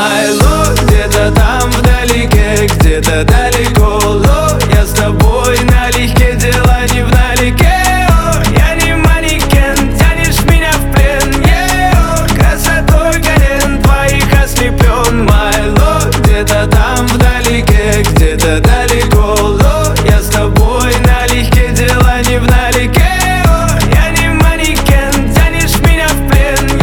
My love, где-то там вдалеке, где-то далеко. Я с тобой налегке, дела не вдалеке. Я не манекен, тянешь меня в плен. Красотой колен твоих ослеплен. My love, где-то там вдалеке, где-то далеко. Я с тобой налегке, дела не вдалеке. Я не манекен, тянешь меня в плен.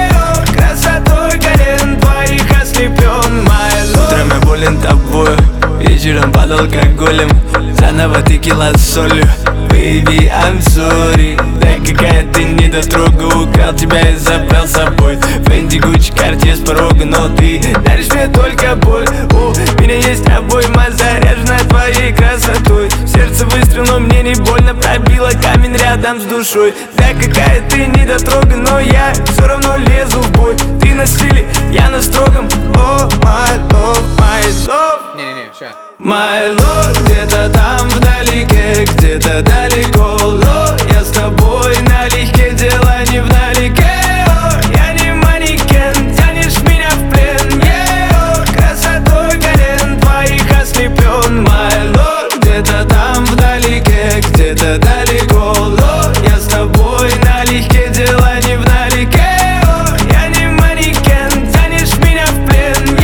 Красотой колен твоих ослеплен. My love. Утром я болен тобою, вечером под алкоголем. Заново текила с солью. Baby, I'm sorry. Да какая ты недотрога, украл тебя и забрал с собой. Фэнди, Гуччи, Картье с порога, но ты даришь мне только боль. У меня есть обойма, заряженная твоей красотой. Сердце выстрел, но мне не больно, пробило камень рядом с душой. Да какая ты недотрога, но я все равно лезу в бой. Ты на стиле, я на строгом. Oh, my love, my love. Не-не-не, ща. My love, где-то там вдалеке, где-то далеко. Я с тобой налегке, дела не вдалеке. Я не манекен, тянешь меня в плен. Красотой колен твоих ослеплен. My love, где-то там вдалеке, где-то далеко. Я с тобой налегке, дела не вдалеке. Я не манекен, тянешь меня в плен.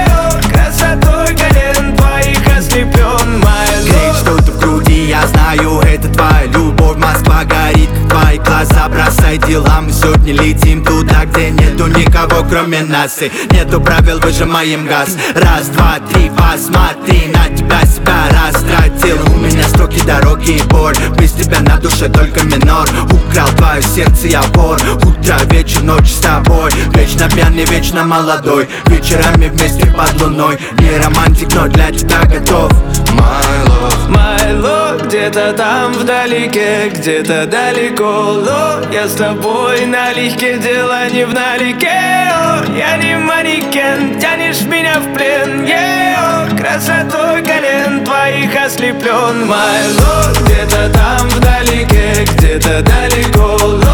Красотой колен твоих ослеплен. My love. Греет что-то в груди, я знаю, это твоя любовь. Москва горит, как твои глаза. Бросай дела, мы сегодня летим туда, где нету никого, кроме нас. И нету правил, выжимаем газ. Раз, два, три, посмотри на тебя, себя растратил. У меня строки, дороги и боль. Без тебя на душе только минор. Украл твое сердце, я вор. Утро, вечер, ночь с тобой. Вечно пьяный, вечно молодой. Вечерами вместе под луной. Не романтик, но для тебя готов. My love. My love, где-то там вдалеке, где-то далеко. Я с тобой налегке, дела не вдалеке. Я не манекен, тянешь меня в плен. Красотой колен твоих ослеплен. My love, где-то там вдалеке, где-то далеко.